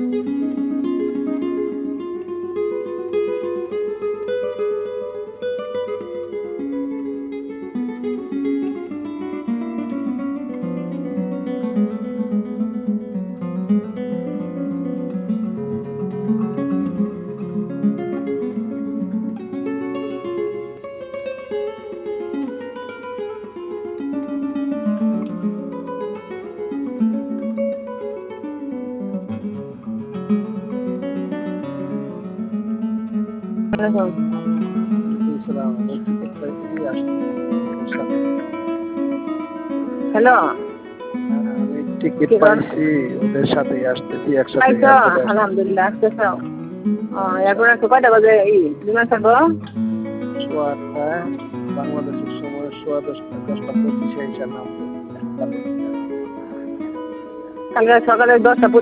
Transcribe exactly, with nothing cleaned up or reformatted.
Hello, আমি ticket পাইছি, ওদের সাথে আসতেছি একসাথে। আলহামদুলিল্লাহ আসতেছ। এখন একটু কয়টা বাজে বিমান থাকবো? বাংলাদেশের সময় সোয়া দশটা দশটা পঁচিশে এসে নামবো। কালকে সকালে দশটা